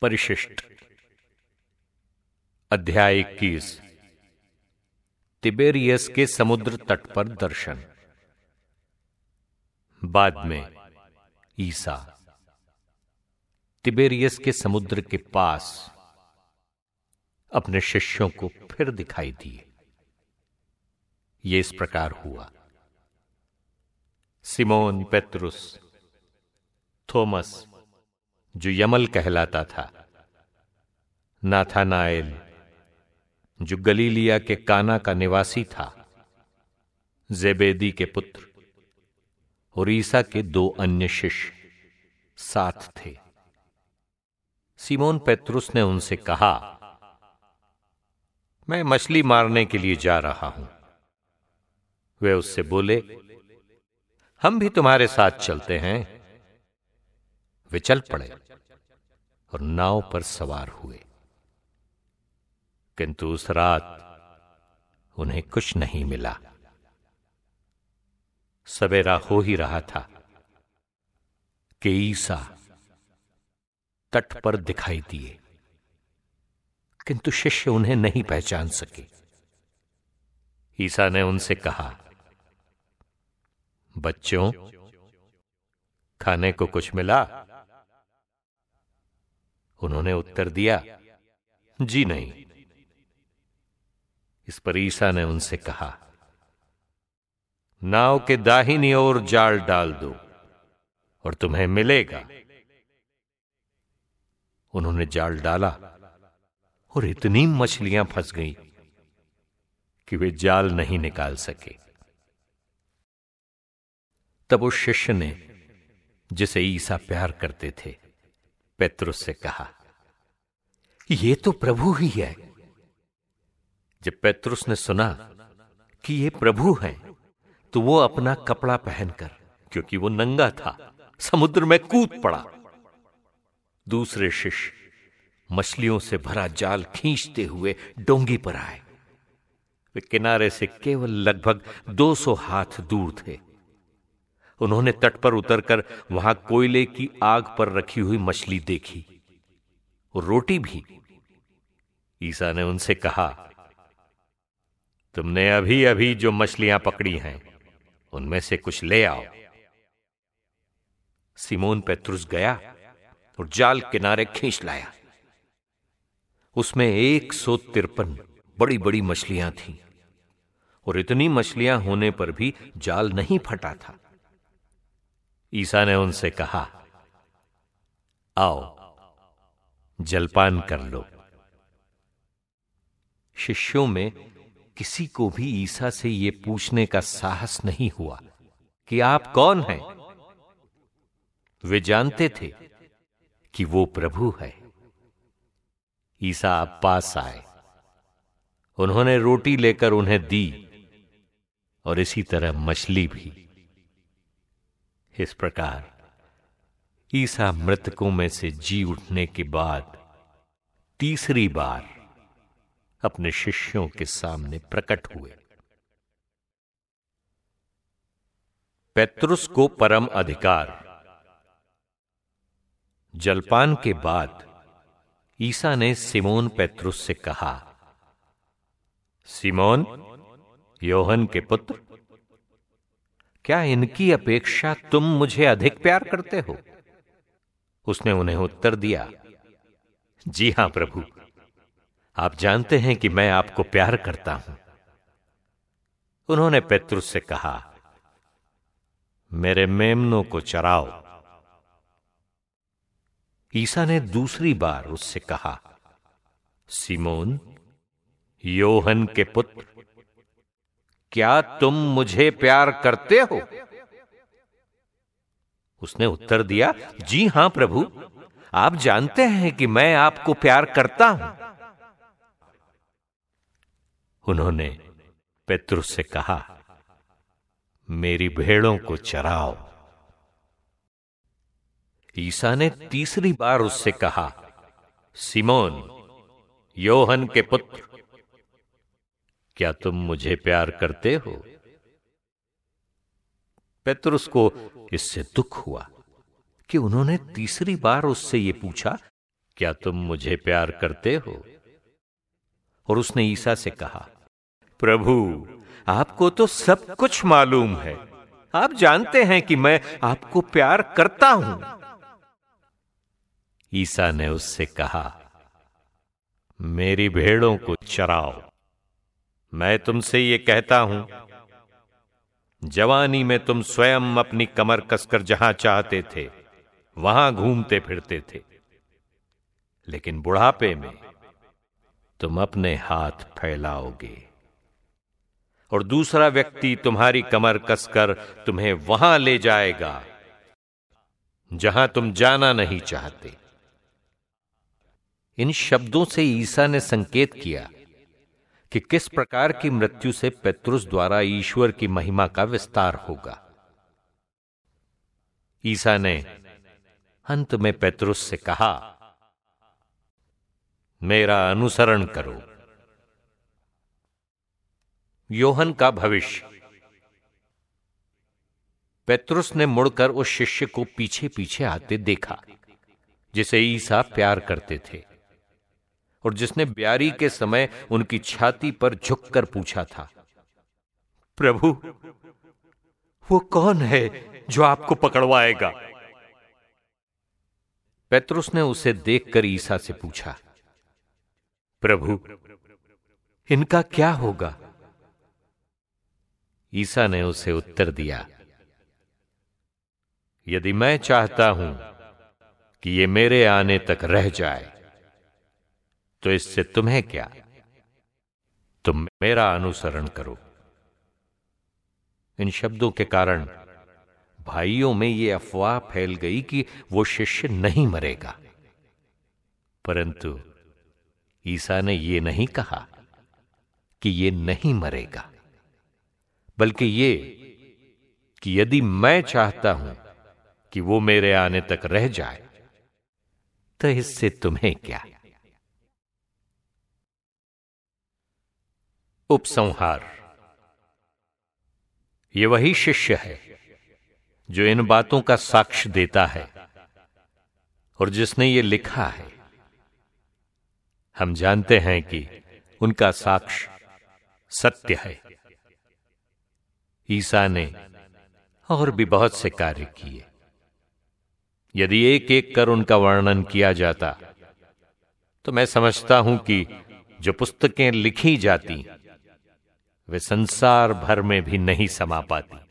परिशिष्ट अध्याय 21 तिबेरियस के समुद्र तट पर दर्शन। बाद में ईसा तिबेरियस के समुद्र के पास अपने शिष्यों को फिर दिखाई दिए। ये इस प्रकार हुआ। सिमोन पेत्रुस, थोमस जो यमल कहलाता था, नाथानाएल जो गलीलिया के काना का निवासी था, जेबेदी के पुत्र और ईसा के 2 अन्य शिष्य साथ थे। सिमोन पेत्रुस ने उनसे कहा, मैं मछली मारने के लिए जा रहा हूं। वे उससे बोले, हम भी तुम्हारे साथ चलते हैं। वे चल पड़े और नाव पर सवार हुए, किंतु उस रात उन्हें कुछ नहीं मिला। सवेरा हो ही रहा था कि ईसा तट पर दिखाई दिए, किंतु शिष्य उन्हें नहीं पहचान सके। ईसा ने उनसे कहा, बच्चों, खाने को कुछ मिला? उन्होंने उत्तर दिया, जी नहीं। इस पर ईसा ने उनसे कहा, नाव के दाहिनी ओर जाल डाल दो और तुम्हें मिलेगा। उन्होंने जाल डाला और इतनी मछलियां फंस गईं कि वे जाल नहीं निकाल सके। तब उस शिष्य ने, जिसे ईसा प्यार करते थे, पेत्रुस से कहा, ये तो प्रभु ही है। जब पेत्रुस ने सुना कि ये प्रभु हैं, तो वो अपना कपड़ा पहनकर, क्योंकि वो नंगा था, समुद्र में कूद पड़ा। दूसरे शिष्य मछलियों से भरा जाल खींचते हुए डोंगी पर आए। वे किनारे से केवल लगभग 200 हाथ दूर थे। उन्होंने तट पर उतरकर वहां कोयले की आग पर रखी हुई मछली देखी और रोटी भी। ईसा ने उनसे कहा, तुमने अभी अभी जो मछलियां पकड़ी हैं, उनमें से कुछ ले आओ। सिमोन पेत्रुस गया और जाल किनारे खींच लाया। उसमें 153 बड़ी बड़ी मछलियां थीं और इतनी मछलियां होने पर भी जाल नहीं फटा था। ईसा ने उनसे कहा, आओ जलपान कर लो। शिष्यों में किसी को भी ईसा से यह पूछने का साहस नहीं हुआ कि आप कौन हैं। वे जानते थे कि वो प्रभु है। ईसा अब पास आए। उन्होंने रोटी लेकर उन्हें दी और इसी तरह मछली भी। इस प्रकार ईसा मृतकों में से जी उठने के बाद तीसरी बार अपने शिष्यों के सामने प्रकट हुए। पेत्रुस को परम अधिकार। जलपान के बाद ईसा ने सिमोन पेत्रुस से कहा, सिमोन, योहन के पुत्र, क्या इनकी अपेक्षा तुम मुझे अधिक प्यार करते हो? उसने उन्हें उत्तर दिया, जी हां प्रभु, आप जानते हैं कि मैं आपको प्यार करता हूं। उन्होंने पेत्रुस से कहा, मेरे मेमनों को चराओ। ईसा ने दूसरी बार उससे कहा, सिमोन, योहन के पुत्र, क्या तुम मुझे प्यार करते हो? उसने उत्तर दिया, जी हां प्रभु, आप जानते हैं कि मैं आपको प्यार करता हूं। उन्होंने पेत्रुस से कहा, मेरी भेड़ों को चराओ। ईसा ने तीसरी बार उससे कहा, सिमोन, योहन के पुत्र, क्या तुम मुझे प्यार करते हो? पेत्रुस को इससे दुख हुआ कि उन्होंने तीसरी बार उससे यह पूछा क्या तुम मुझे प्यार करते हो? और उसने ईसा से कहा, प्रभु, आपको तो सब कुछ मालूम है। आप जानते हैं कि मैं आपको प्यार करता हूं। ईसा ने उससे कहा, मेरी भेड़ों को चराओ। मैं तुमसे ये कहता हूं, जवानी में तुम स्वयं अपनी कमर कसकर जहां चाहते थे वहां घूमते फिरते थे, लेकिन बुढ़ापे में तुम अपने हाथ फैलाओगे और दूसरा व्यक्ति तुम्हारी कमर कसकर तुम्हें वहां ले जाएगा जहां तुम जाना नहीं चाहते। इन शब्दों से ईसा ने संकेत किया कि किस प्रकार की मृत्यु से पेत्रुस द्वारा ईश्वर की महिमा का विस्तार होगा। ईसा ने अंत में पेत्रुस से कहा, मेरा अनुसरण करो। योहन का भविष्य। पेत्रुस ने मुड़कर उस शिष्य को पीछे पीछे आते देखा जिसे ईसा प्यार करते थे और जिसने ब्यारी के समय उनकी छाती पर झुककर पूछा था, प्रभु, वो कौन है जो आपको पकड़वाएगा? पेत्रुस ने उसे देखकर ईसा से पूछा, प्रभु, इनका क्या होगा? ईसा ने उसे उत्तर दिया, यदि मैं चाहता हूं कि ये मेरे आने तक रह जाए तो इससे तुम्हें क्या? तुम मेरा अनुसरण करो। इन शब्दों के कारण भाइयों में यह अफवाह फैल गई कि वो शिष्य नहीं मरेगा, परंतु ईसा ने यह नहीं कहा कि ये नहीं मरेगा, बल्कि ये कि यदि मैं चाहता हूं कि वो मेरे आने तक रह जाए तो इससे तुम्हें क्या? उपसंहार। ये वही शिष्य है जो इन बातों का साक्ष्य देता है और जिसने ये लिखा है। हम जानते हैं कि उनका साक्ष्य सत्य है। ईसा ने और भी बहुत से कार्य किए। यदि एक एक कर उनका वर्णन किया जाता तो मैं समझता हूं कि जो पुस्तकें लिखी जाती वे संसार भर में भी नहीं समा पाती।